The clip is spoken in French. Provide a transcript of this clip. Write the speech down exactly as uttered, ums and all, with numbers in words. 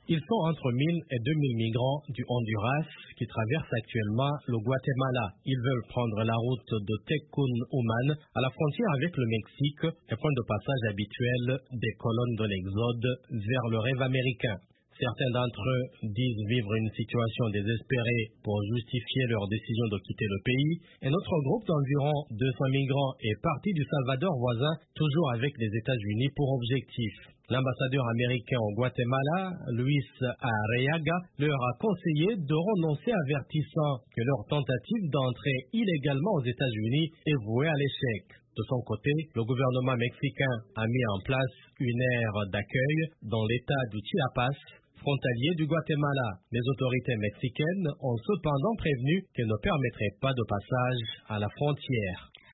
Ils sont entre mille et deux mille migrants du Honduras qui traversent actuellement le Guatemala. Ils veulent prendre la route de Tecún-Umán à la frontière avec le Mexique, un point de passage habituel des colonnes de l'Exode vers le rêve américain. Certains d'entre eux disent vivre une situation désespérée pour justifier leur décision de quitter le pays. Un autre groupe d'environ deux cents migrants est parti du Salvador voisin, toujours avec les États-Unis pour objectif. L'ambassadeur américain au Guatemala, Luis Arriaga, leur a conseillé de renoncer, avertissant que leur tentative d'entrer illégalement aux États-Unis est vouée à l'échec. De son côté, le gouvernement mexicain a mis en place une aire d'accueil dans l'état du Chiapas, frontalier du Guatemala. Les autorités mexicaines ont cependant prévenu qu'elles ne permettraient pas de passage à la frontière.